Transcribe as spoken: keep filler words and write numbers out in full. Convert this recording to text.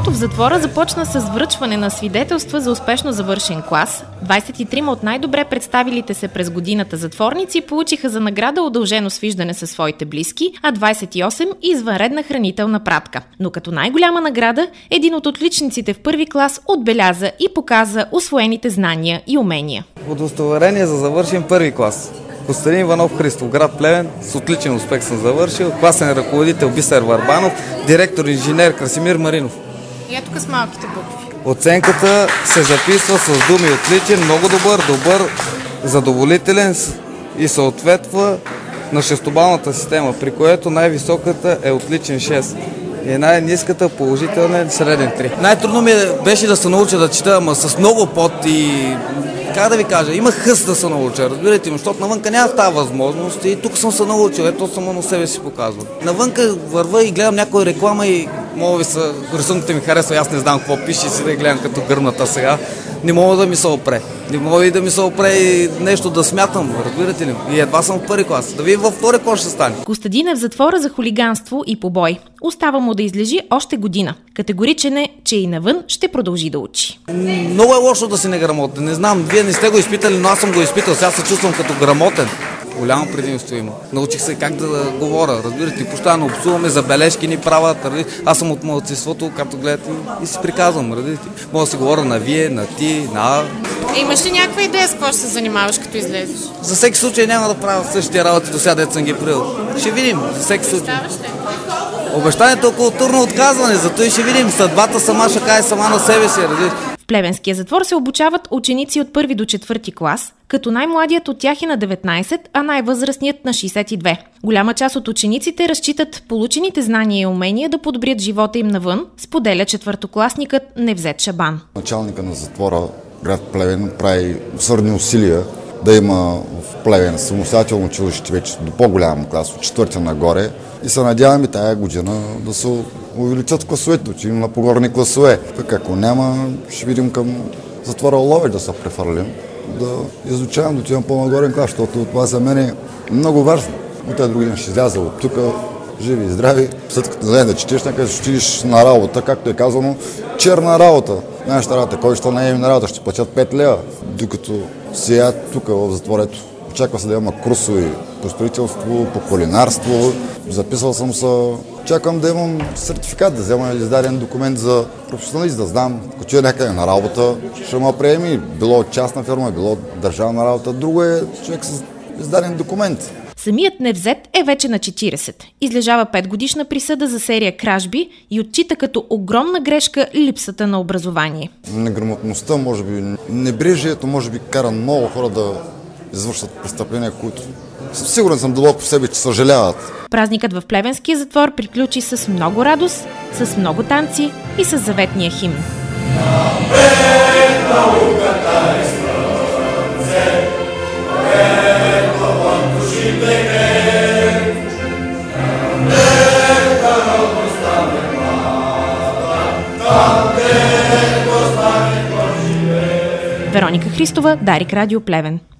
в затвора започна с връчване на свидетелства за успешно завършен клас. двадесет и трима от най-добре представилите се през годината затворници получиха за награда удължено свиждане със своите близки, а двадесет и осем извънредна хранителна пратка. Но като най-голяма награда, един от отличниците в първи клас отбеляза и показа усвоените знания и умения. Удостоверение за завършен първи клас. Костадин Иванов Христов, град Плевен, с отличен успех съм завършил. Класен ръководител Бисер Върбанов, директор инженер Красимир Маринов. И ето тук с малките букви. Оценката се записва с думи отличен, много добър, добър, задоволителен и съответства на шестобалната система, при което най-високата е отличен шест. И най-ниската положителен среден три. Най-трудно ми беше да се науча да чета, ама с много пот и... Как да ви кажа, имах хъс да се науча, разбирате ми, защото навънка няма тази възможност и тук съм се научил, ето само на себе си показвам. Навънка върва и гледам някоя реклама и мога ви са, рисунките ми харесва, аз не знам какво пише и си да гледам като гърната сега. Не мога да ми се опре. Не мога и да ми се опре и нещо да смятам, разбирате ли? И едва съм в първи клас. Да ви във втори клас ще стане. Костадин е в затвора за хулиганство и побой. Остава му да излежи още година. Категоричен е, че и навън ще продължи да учи. Много е лошо да си неграмотен. Не знам, вие не сте го изпитали, но аз съм го изпитал. Сега се чувствам като грамотен. Голямо предимство има. Научих се как да говоря. Разбирате, постоянно обсуваме, забележки ни правят. Аз съм от малцинството, както гледате, и си приказвам. Разбирате. Мога да си говоря на вие, на ти, на... Е, имаш ли някаква идея с какво ще се занимаваш, като излезеш? За всеки случай няма да правя същите работи до сега, дето съм ги правил. Ще видим. За всеки случай. Обещанието е културно отказване, зато и ще видим. Съдбата сама ще каже сама на себе си. Разбирате. В Плевенския затвор се обучават ученици от първи до четвърти клас, като най-младият от тях е на деветнадесет, а най-възрастният на шейсет и две. Голяма част от учениците разчитат получените знания и умения да подобрят живота им навън, споделя четвъртокласникът Невзет Шабан. Началника на затвора, град Плевен, прави усърдни усилия да има в Плевен самостоятелно училище вече до по-голям клас, от четвъртия нагоре. И се надяваме тая година да се увеличат класовете, че има по-горни класове. Пък ако няма, ще видим към затвора Ловеч да се префърлим, да изучавам да отивам по-нагорен клас, защото това за мен е много важно. От тази други ден ще изляза от тук, живи и здрави. След като не да четеш, нека ще отидеш на работа, както е казано, черна работа. Нашата работа, кой ще не е на работа, ще платят пет лева, докато сега тук в затворето. Очаква се да има курсове по строителство, по кулинарство. Записал съм се. Чакам да имам сертификат, да взема издаден документ за професионалист, да знам, ако чуя някъде на работа, ще ме приеми. Било частна фирма, било държавна работа. Друго е човек с издаден документ. Самият Невзет е вече на четиридесет. Излежава петгодишна присъда за серия кражби и отчита като огромна грешка липсата на образование. Неграмотността, може би, небрежието, може би кара много хора да извършват престъпления, които сигурен съм дълбоко в себе, че съжаляват. Празникът в Плевенския затвор приключи с много радост, с много танци и с заветния химн. Вероника Христова, Дарик Радио Плевен.